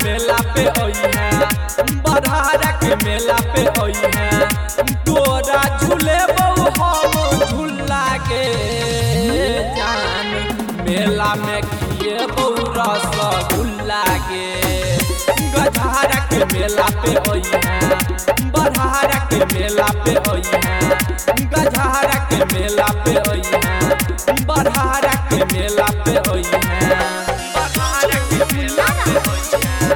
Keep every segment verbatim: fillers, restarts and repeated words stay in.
मेला पे आई है, बरहारा के मेला पे आई है। तोरा झूले बहु हम झूला के जान, मेला में किए बहु रसगुल्ला के। गजहरा के मेला पे आई है, बरहारा के मेला पे आई है। गजहरा के मेला पे आई है, बरहारा के मेला पे आई है। बरहारा के मेला पे आई है,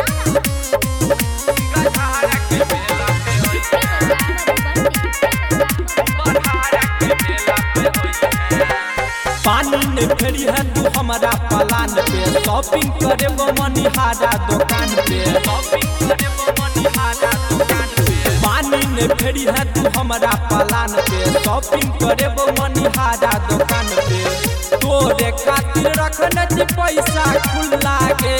गजहरा के मेला पे आई है, बरहारा के मेला पे आई है। पानी ने फेरी है तू हमारा पलान पे, शॉपिंग करे वो मनिहारा दुकान पे, शॉपिंग करे वो मनिहारा दुकान पे। पानी ने फेरी है तू हमारा पलान पे, शॉपिंग करे वो मनिहारा दुकान पे। तोरे खातिर रखने छी पैसा खुला के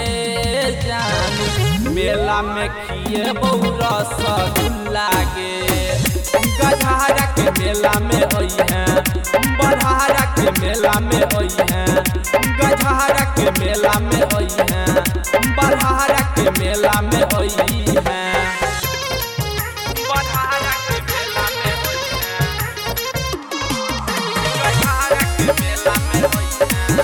जान, मेला में किए बहु रसगुल्ला के। गजहरा के मेला में आई है, बरहारा के मेला में आई है। गजहरा के मेला में आई है, बरहारा के मेला में आई है। बरहारा के मेला में आई है, गजहरा के मेला में आई है।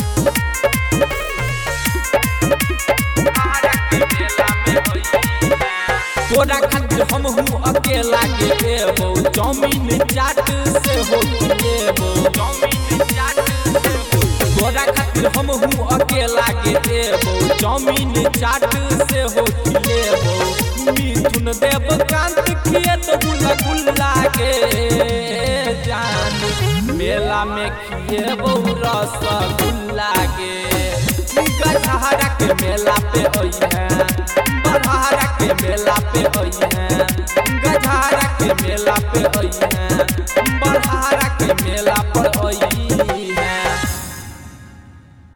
बरहारा के मेला में आई है। तोरा खातिर हम हूँ अकेला के एबो, चाउमीन चाट से हो खिलेबो, चाउमीन चाट से हो। तोरा खातिर हम हूँ अकेला के एबो, चाउमीन चाट से हो खिलेबो। मिथुन देवकांत खेत गुलगुल्ला के जान, मेला में खिएबो रसगुल्ला के। गजहरा के मेला पे आई है, बरहारा के मेला पे आई है। गजहरा के मेला पे आई है,